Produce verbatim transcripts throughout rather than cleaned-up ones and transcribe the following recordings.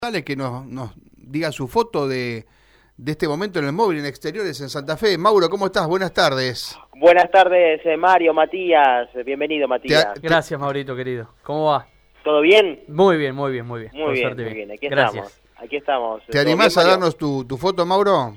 Dale, que nos, nos diga su foto de, de este momento en el móvil en exteriores en Santa Fe. Mauro, ¿cómo estás? Buenas tardes. Buenas tardes, eh, Mario, Matías. Bienvenido, Matías. Te, Gracias, Maurito, querido. ¿Cómo va? ¿Todo bien? Muy bien, muy bien, muy bien. Muy Por bien, suerte muy bien. Aquí Gracias. estamos. Aquí estamos. ¿Te animás bien, a Mario? darnos tu, tu foto, Mauro?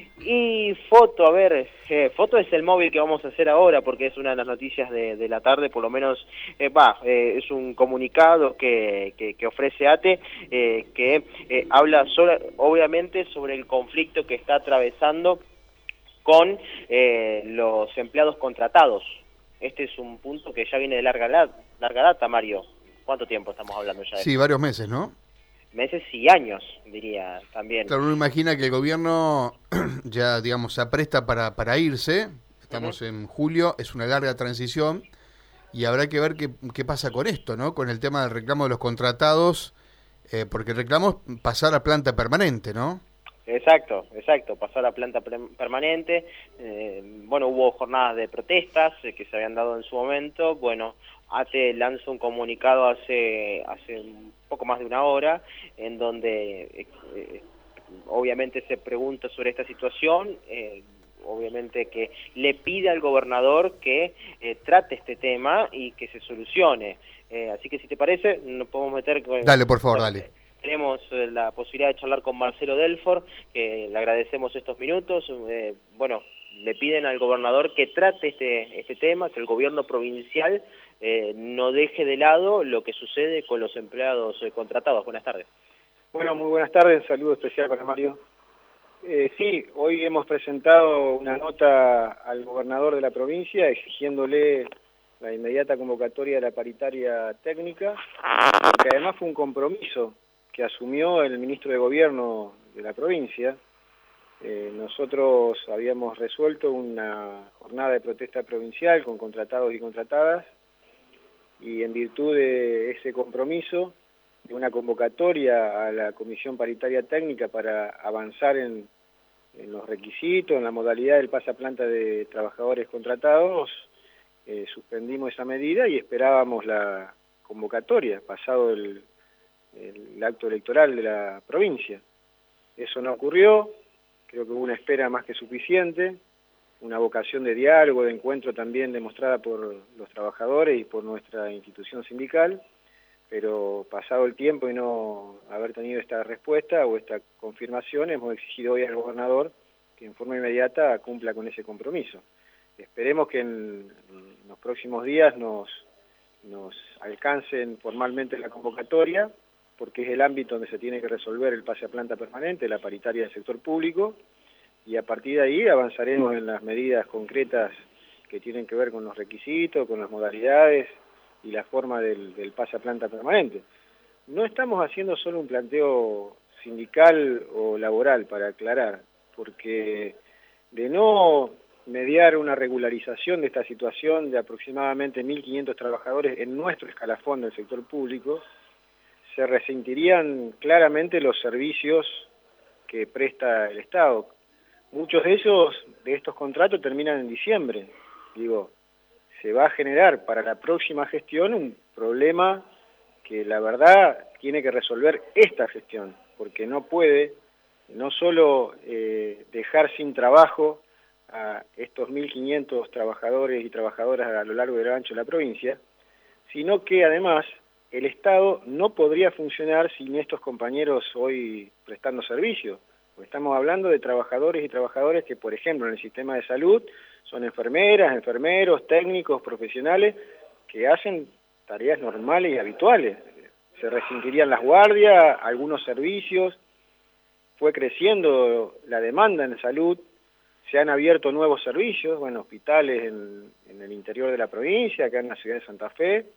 Y foto, a ver, eh, foto es el móvil que vamos a hacer ahora porque es una de las noticias de, de la tarde, por lo menos, eh, va, eh, es un comunicado que, que, que ofrece ATE, eh, que eh, habla sobre, obviamente sobre el conflicto que está atravesando con eh, los empleados contratados. Este es un punto que ya viene de larga, larga data, Mario. ¿Cuánto tiempo estamos hablando ya de Sí, esto? varios meses, ¿no? Meses y años, diría también. Claro, uno imagina que el gobierno ya, digamos, se apresta para, para irse. Estamos uh-huh. en julio, es una larga transición y habrá que ver qué, qué pasa con esto, ¿no? Con el tema del reclamo de los contratados, eh, porque el reclamo es pasar a planta permanente, ¿no? Exacto, exacto, pasar a planta permanente. Eh, bueno, hubo jornadas de protestas eh, que se habían dado en su momento. Bueno, ATE lanzó un comunicado hace hace un poco más de una hora en donde eh, eh, obviamente se pregunta sobre esta situación, eh, obviamente que le pide al gobernador que eh, trate este tema y que se solucione. Eh, así que si te parece, nos podemos meter con... Dale, por favor, bueno, dale. Tenemos la posibilidad de charlar con Marcelo Delfort, que le agradecemos estos minutos. Eh, bueno, le piden al gobernador que trate este, este tema, que el gobierno provincial eh, no deje de lado lo que sucede con los empleados eh, contratados. Buenas tardes. Bueno, muy buenas tardes, un saludo especial para Mario. Eh, sí, hoy hemos presentado una nota al gobernador de la provincia exigiéndole la inmediata convocatoria de la paritaria técnica, porque además fue un compromiso que asumió el ministro de Gobierno de la provincia. Eh, nosotros habíamos resuelto una jornada de protesta provincial con contratados y contratadas, y en virtud de ese compromiso, de una convocatoria a la Comisión Paritaria Técnica para avanzar en, en los requisitos, en la modalidad del pasaplanta de trabajadores contratados, eh, suspendimos esa medida y esperábamos la convocatoria, pasado el el acto electoral de la provincia. Eso no ocurrió, creo que hubo una espera más que suficiente, una vocación de diálogo, de encuentro también demostrada por los trabajadores y por nuestra institución sindical, pero pasado el tiempo y no haber tenido esta respuesta o esta confirmación, hemos exigido hoy al gobernador que en forma inmediata cumpla con ese compromiso. Esperemos que en, en los próximos días nos, nos alcancen formalmente la convocatoria, porque es el ámbito donde se tiene que resolver el pase a planta permanente, la paritaria del sector público, y a partir de ahí avanzaremos en las medidas concretas que tienen que ver con los requisitos, con las modalidades y la forma del, del pase a planta permanente. No estamos haciendo solo un planteo sindical o laboral, para aclarar, porque de no mediar una regularización de esta situación de aproximadamente mil quinientos trabajadores en nuestro escalafón del sector público, se resentirían claramente los servicios que presta el Estado. Muchos de ellos, de estos contratos, terminan en diciembre. Digo, se va a generar para la próxima gestión un problema que la verdad tiene que resolver esta gestión, porque no puede no solo eh, dejar sin trabajo a estos mil quinientos trabajadores y trabajadoras a lo largo y lo ancho de la provincia, sino que además el Estado no podría funcionar sin estos compañeros hoy prestando servicio. Estamos hablando de trabajadores y trabajadores que, por ejemplo, en el sistema de salud son enfermeras, enfermeros, técnicos, profesionales que hacen tareas normales y habituales. Se rescindirían las guardias, algunos servicios, fue creciendo la demanda en salud, se han abierto nuevos servicios, bueno, hospitales en, en el interior de la provincia, acá en la ciudad de Santa Fe,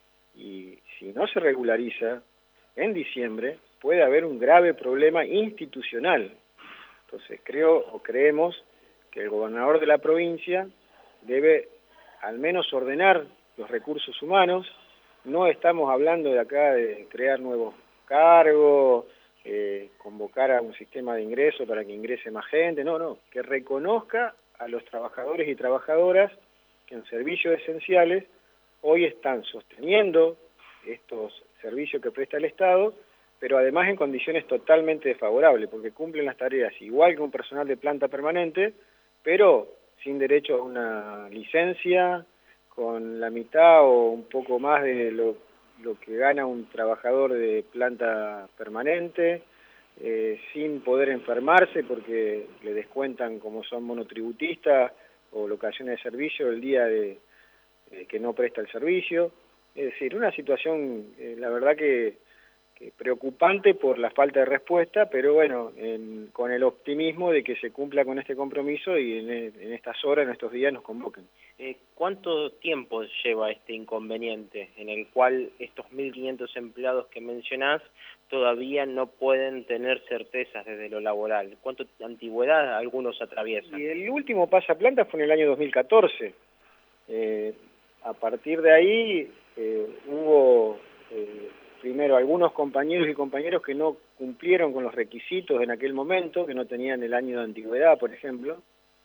y si no se regulariza, en diciembre puede haber un grave problema institucional. Entonces creo o creemos que el gobernador de la provincia debe al menos ordenar los recursos humanos. No estamos hablando de acá de crear nuevos cargos, eh, convocar a un sistema de ingreso para que ingrese más gente, no, no, que reconozca a los trabajadores y trabajadoras que en servicios esenciales hoy están sosteniendo estos servicios que presta el Estado, pero además en condiciones totalmente desfavorables, porque cumplen las tareas igual que un personal de planta permanente, pero sin derecho a una licencia, con la mitad o un poco más de lo, lo que gana un trabajador de planta permanente, eh, sin poder enfermarse porque le descuentan como son monotributistas o locaciones de servicio el día de, eh, que no presta el servicio. Es decir, una situación, eh, la verdad que, que preocupante por la falta de respuesta, pero bueno, en, con el optimismo de que se cumpla con este compromiso y en, en estas horas, en estos días nos convoquen. Eh, ¿Cuánto tiempo lleva este inconveniente en el cual estos mil quinientos empleados que mencionás todavía no pueden tener certezas desde lo laboral? ¿Cuánto antigüedad algunos atraviesan? Y el último pasaplanta fue en el año dos mil catorce. Eh, a partir de ahí eh, hubo eh, primero algunos compañeros y compañeros que no cumplieron con los requisitos en aquel momento, que no tenían el año de antigüedad, por ejemplo,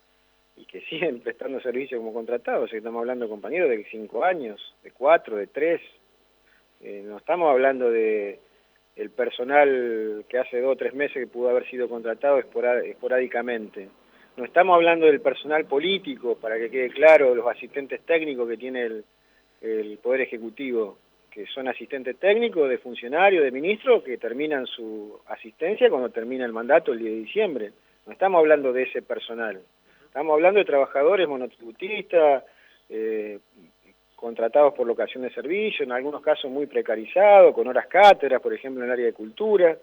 y que siguen prestando servicio como contratados. O sea, estamos hablando de compañeros de cinco años, de cuatro, de tres. Eh, no estamos hablando de el personal que hace dos o tres meses que pudo haber sido contratado esporádicamente. No estamos hablando del personal político, para que quede claro, los asistentes técnicos que tiene el, el Poder Ejecutivo, que son asistentes técnicos de funcionarios, de ministros, que terminan su asistencia cuando termina el mandato el diez de diciembre. No estamos hablando de ese personal. Estamos hablando de trabajadores monotributistas, eh, contratados por locación de servicio, en algunos casos muy precarizados, con horas cátedras, por ejemplo, en el área de cultura,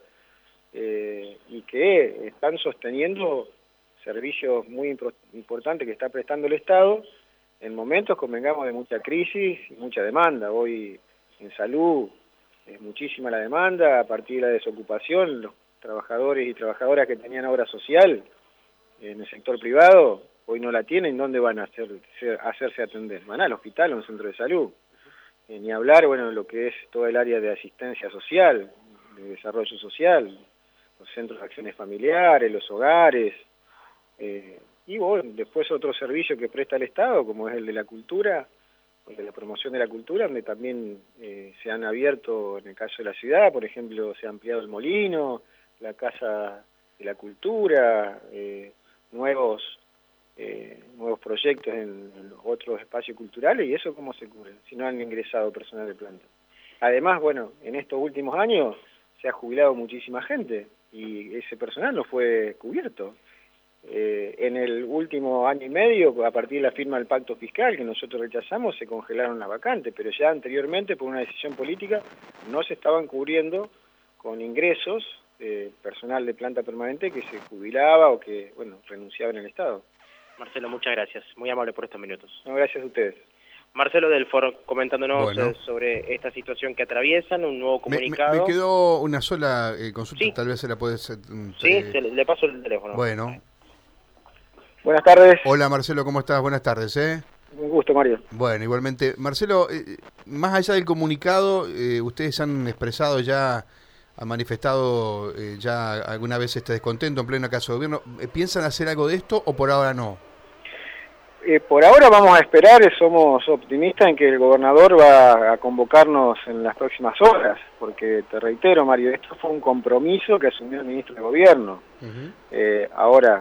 eh, y que están sosteniendo servicios muy importantes que está prestando el Estado en momentos, convengamos, de mucha crisis y mucha demanda. Hoy en salud es muchísima la demanda, a partir de la desocupación, los trabajadores y trabajadoras que tenían obra social en el sector privado, hoy no la tienen. ¿Dónde van a hacer, hacerse atender? Van al hospital o a un centro de salud. Eh, ni hablar, bueno, de lo que es todo el área de asistencia social, de desarrollo social, los centros de acciones familiares, los hogares, eh, y bueno, después otro servicio que presta el Estado, como es el de la cultura, el de la promoción de la cultura, donde también eh, se han abierto, en el caso de la ciudad, por ejemplo, se ha ampliado el molino, la Casa de la Cultura, eh, nuevos eh, nuevos proyectos en, en otros espacios culturales, y eso cómo se cubre, si no han ingresado personal de planta. Además, bueno, en estos últimos años se ha jubilado muchísima gente, y ese personal no fue cubierto. Eh, en el último año y medio, a partir de la firma del pacto fiscal que nosotros rechazamos, se congelaron las vacantes, pero ya anteriormente, por una decisión política, no se estaban cubriendo con ingresos eh, personal de planta permanente que se jubilaba o que, bueno, renunciaba en el Estado. Marcelo, muchas gracias. Muy amable por estos minutos. No, gracias a ustedes. Marcelo Delfor comentándonos bueno. eh, sobre esta situación que atraviesan, un nuevo comunicado. Me, me, me quedó una sola eh, consulta, sí. tal vez se la puedes... Eh, sí, se le, le paso el teléfono. Bueno. Buenas tardes. Hola Marcelo, ¿cómo estás? Buenas tardes, ¿eh? Un gusto, Mario. Bueno, igualmente. Marcelo, eh, más allá del comunicado, eh, ustedes han expresado ya, han manifestado eh, ya alguna vez este descontento en pleno caso de gobierno. ¿Piensan hacer algo de esto o por ahora no? Eh, por ahora vamos a esperar, somos optimistas en que el gobernador va a convocarnos en las próximas horas, porque te reitero, Mario, esto fue un compromiso que asumió el ministro de Gobierno. Uh-huh. eh, ahora,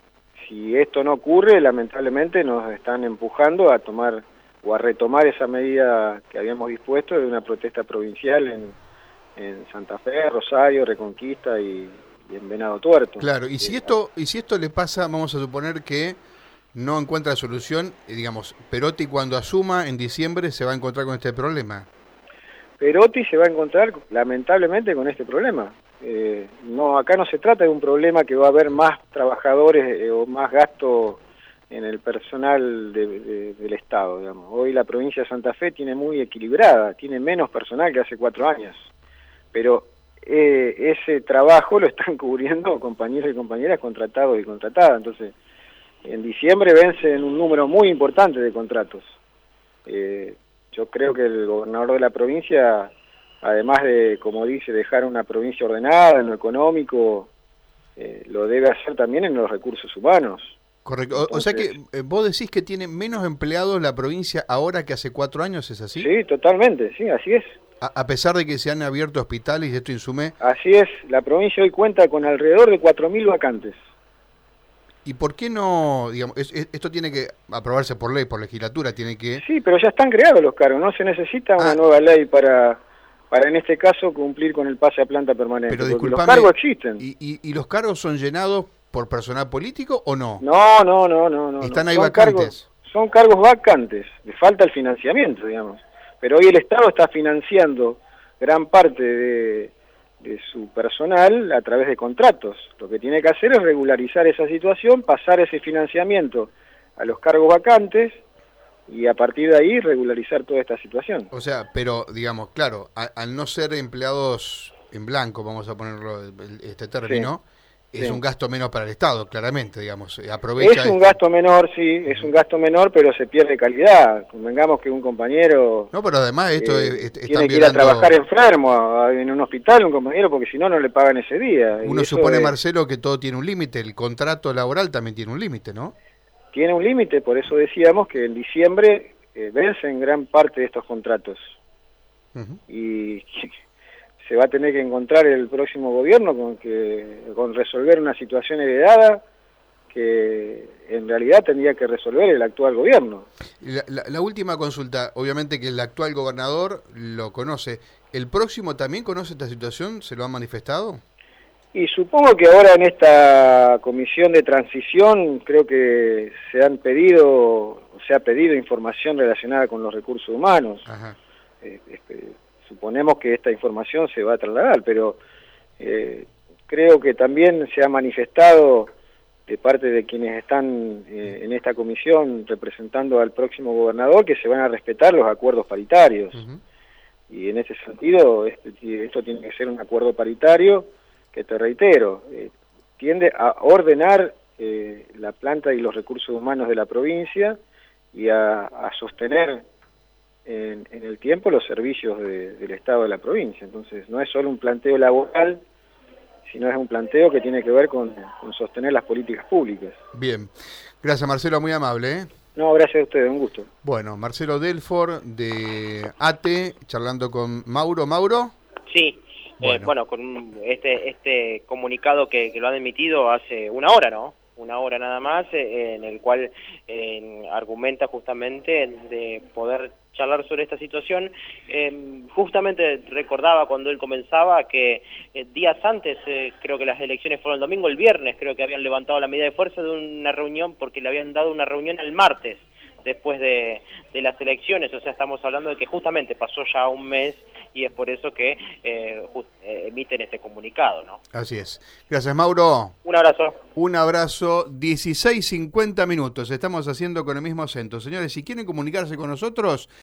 si esto no ocurre, lamentablemente nos están empujando a tomar o a retomar esa medida que habíamos dispuesto de una protesta provincial en, en Santa Fe, Rosario, Reconquista y, y en Venado Tuerto. Claro, y si esto y si esto le pasa, vamos a suponer que no encuentra solución, digamos, Perotti cuando asuma en diciembre se va a encontrar con este problema. Perotti se va a encontrar lamentablemente con este problema. Eh, no, acá no se trata de un problema que va a haber más trabajadores eh, o más gasto en el personal de, de, del Estado, digamos. Hoy la provincia de Santa Fe tiene muy equilibrada, tiene menos personal que hace cuatro años, pero eh, ese trabajo lo están cubriendo compañeros y compañeras contratados y contratadas. Entonces, en diciembre vencen un número muy importante de contratos. Eh, yo creo que el gobernador de la provincia, además de, como dice, dejar una provincia ordenada en lo económico, eh, lo debe hacer también en los recursos humanos. Correcto. Entonces, o sea que eh, vos decís que tiene menos empleados la provincia ahora que hace cuatro años, ¿es así? Sí, totalmente, sí, así es. A, a pesar de que se han abierto hospitales y esto insume... Así es, la provincia hoy cuenta con alrededor de cuatro mil vacantes. ¿Y por qué no, digamos, es, es, esto tiene que aprobarse por ley, por legislatura, tiene que... Sí, pero ya están creados los cargos, no se necesita una ah, nueva ley para, para, en este caso, cumplir con el pase a planta permanente. Pero porque disculpame, los cargos existen. ¿y, y, ¿Y los cargos son llenados por personal político o no? No, no, no, no. no ¿Están no. ahí Son vacantes? Cargos, son cargos vacantes, le falta el financiamiento, digamos. Pero hoy el Estado está financiando gran parte de... de su personal a través de contratos. Lo que tiene que hacer es regularizar esa situación, pasar ese financiamiento a los cargos vacantes y a partir de ahí regularizar toda esta situación. O sea, pero digamos, claro, a, al no ser empleados en blanco, vamos a ponerlo este término, sí, es sí. un gasto menos para el Estado, claramente, digamos, aprovecha... Es un este... gasto menor, sí, es un gasto menor, pero se pierde calidad. Convengamos que un compañero... No, pero además esto eh, es, es, tiene que violando... ir a trabajar enfermo a, en un hospital, un compañero, porque si no, no le pagan ese día. Uno supone, es... Marcelo, que todo tiene un límite, el contrato laboral también tiene un límite, ¿no? Tiene un límite, por eso decíamos que en diciembre eh, vencen gran parte de estos contratos. Uh-huh. Y... se va a tener que encontrar el próximo gobierno con que con resolver una situación heredada que en realidad tendría que resolver el actual gobierno. La, la, la última consulta, obviamente que el actual gobernador lo conoce. ¿El próximo también conoce esta situación? ¿Se lo han manifestado? Y supongo que ahora en esta comisión de transición creo que se han pedido, se ha pedido información relacionada con los recursos humanos. Ajá. Eh, este, Suponemos que esta información se va a trasladar, pero eh, creo que también se ha manifestado de parte de quienes están eh, en esta comisión representando al próximo gobernador que se van a respetar los acuerdos paritarios. Uh-huh. Y en ese sentido, este, esto tiene que ser un acuerdo paritario que, te reitero, eh, tiende a ordenar eh, la planta y los recursos humanos de la provincia y a, a sostener En, en el tiempo los servicios de, del Estado de la provincia. Entonces no es solo un planteo laboral, sino es un planteo que tiene que ver con, con sostener las políticas públicas. Bien, gracias Marcelo, muy amable. ¿eh? No, gracias a ustedes, un gusto. Bueno, Marcelo Delfor de A T E, charlando con Mauro. ¿Mauro? Sí, bueno, eh, bueno con este este comunicado que, que lo han emitido hace una hora, ¿no? Una hora nada más, eh, en el cual eh, argumenta justamente de poder charlar sobre esta situación. Eh, justamente recordaba cuando él comenzaba que eh, días antes, eh, creo que las elecciones fueron el domingo, el viernes, creo que habían levantado la medida de fuerza de una reunión porque le habían dado una reunión el martes después de, de las elecciones. O sea, estamos hablando de que justamente pasó ya un mes y es por eso que eh, just, eh, emiten este comunicado, ¿no? Así es. Gracias, Mauro. Un abrazo. Un abrazo. dieciséis cincuenta minutos. Estamos haciendo con el mismo acento. Señores, si quieren comunicarse con nosotros,